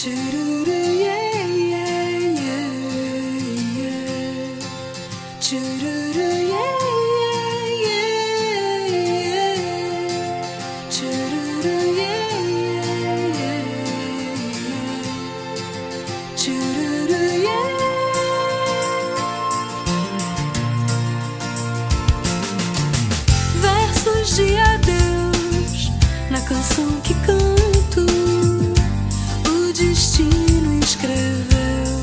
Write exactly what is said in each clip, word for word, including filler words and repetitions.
Chururu, yeah, yeah, yeah, yeah. Chururu, yeah, yeah, yeah, yeah. Chururu, yeah, yeah, yeah. Chururu, yeah. Versos de adeus na canção que canto. Destino escreveu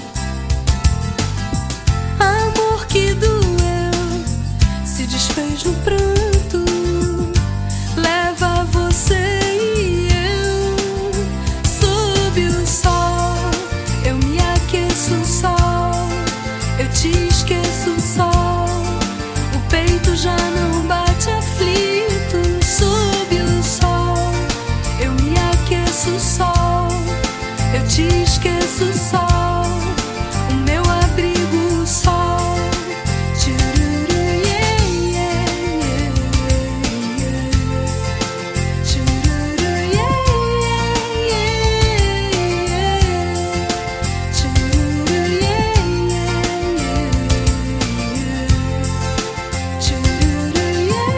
amor que doeu, se desfez no pranto. Leva você e eu sob o sol. Eu me aqueço sol, eu te esqueço sol. O peito já não bate aflito sob o sol. Eu me aqueço sol, eu te esqueço sol, o meu abrigo o sol. Chururu, yeah, yeah, yeah, yeah. Chururu, yeah, yeah, yeah. Chururu, yeah, yeah, yeah. Chururu, yeah.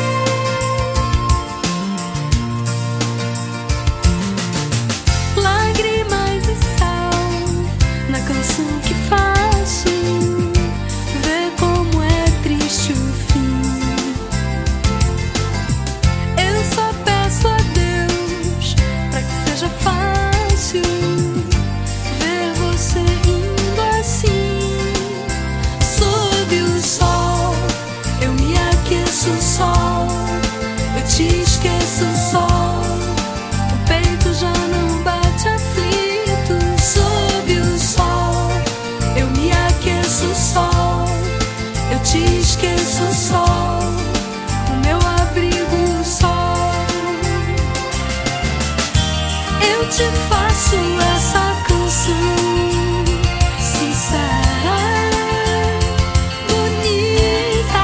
Lágrimas na canção que faço, vê como é triste o fim. Eu só peço a Deus pra que seja fácil ver você indo assim sob o sol. Eu me aqueço sol, eu te esqueço sol. O peito já não bate aflito sob o sol. Eu me aqueço sol, eu te esqueço sol, o meu abrigo o sol. Eu te faço essa canção sincera, bonita,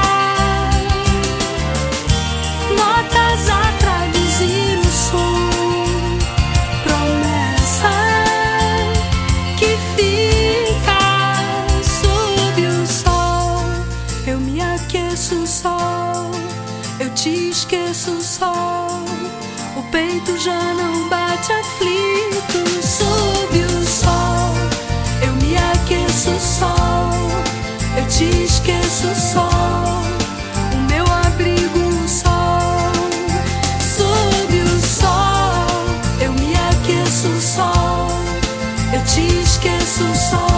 notas a traduzir o som, promessa que fica sob o sol. Eu me aqueço sol, eu te esqueço sol. O peito já não bate aflito sob o sol. Eu me aqueço sol, eu te esqueço sol, o meu abrigo o sol. Sob o sol, eu me aqueço sol, eu te esqueço sol.